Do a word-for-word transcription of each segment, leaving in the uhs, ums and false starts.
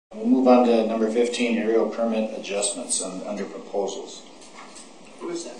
We'll move on to number fifteen, aerial permit adjustments on, under proposals. Who is that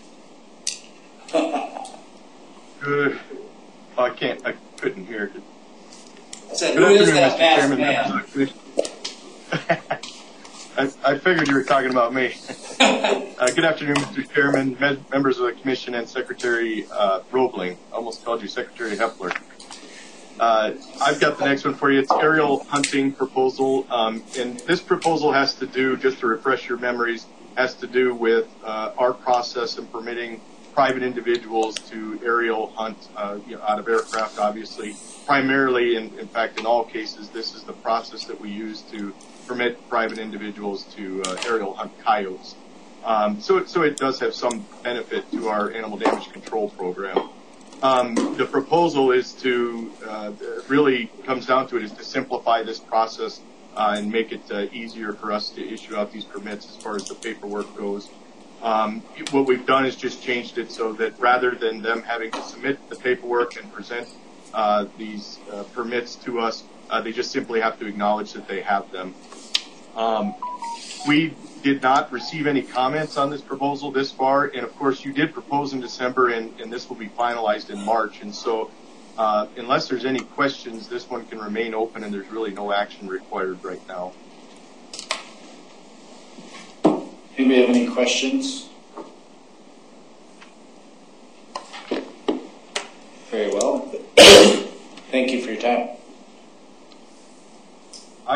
man? Good. Oh, I can't. I couldn't hear it. I said, Good who is afternoon, that Mister masked Chairman. man? I, I figured you were talking about me. uh, good afternoon, Mister Chairman, me members of the Commission, and Secretary uh, Roebling. I almost called you Secretary Hepler. Uh, I've got the next one for you. It's aerial hunting proposal, um, and this proposal has to do, just to refresh your memories, has to do with uh, our process in permitting private individuals to aerial hunt uh, you know, out of aircraft, obviously. Primarily, in, in fact, in all cases, this is the process that we use to permit private individuals to uh, aerial hunt coyotes. Um, so, so it does have some benefit to our animal damage control program. Um, the proposal is to, uh, really comes down to it, is to simplify this process uh, and make it uh, easier for us to issue out these permits as far as the paperwork goes. Um, what we've done is just changed it so that rather than them having to submit the paperwork and present uh, these uh, permits to us, uh, they just simply have to acknowledge that they have them. Um, we did not receive any comments on this proposal this far, and of course you did propose in December, and, and this will be finalized in March, and so uh, unless there's any questions, this one can remain open and there's really no action required right now. Anybody have any questions? Very well. Thank you for your time.